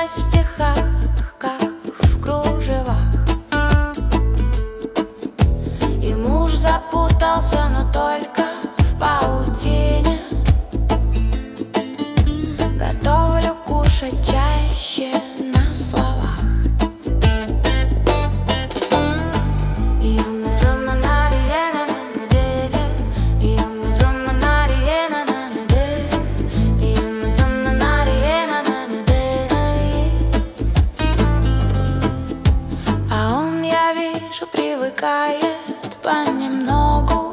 в стихах, как в кружевах. И муж запутался, но только в паутине. Готовлю кушать чаще на словах. А он, я вижу, привыкает понемногу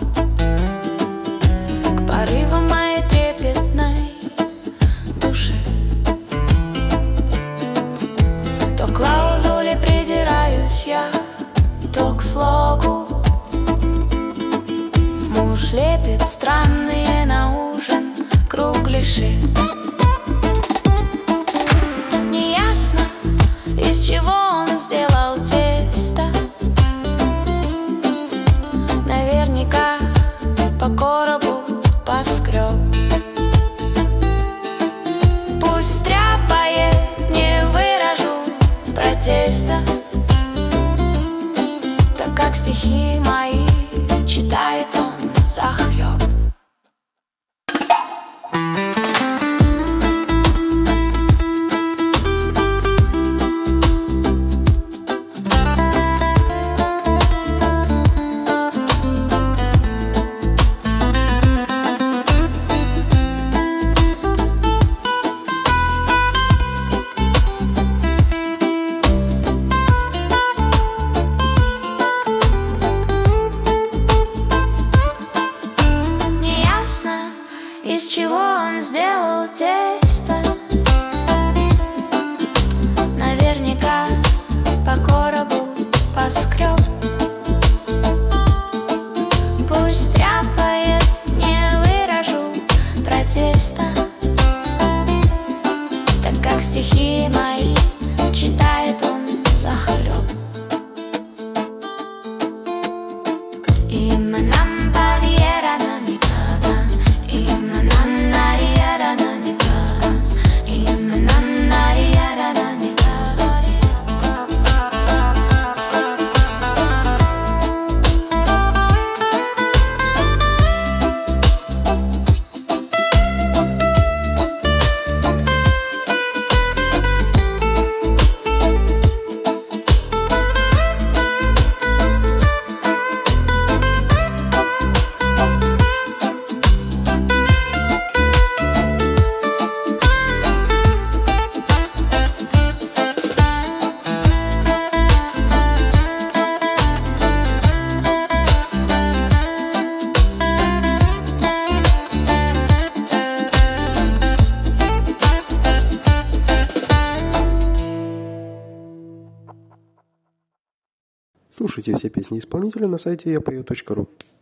к порывам моей трепетной души. То к клаузуле придираюсь я, то к слогу. Муж лепит странные на ужин кругляши. Неясно, из чего он сделал тесто. Наверняка по коробу поскреб. Пусть стряпает, не выражу протеста, так как стихи мои читает он взахлеб. Из чего он сделал тесто. Наверняка по коробу поскреб. Пусть стряпает, не выражу протеста, так как стихи мои читает он взахлеб. Слушайте все песни исполнителя на сайте yapою.ru.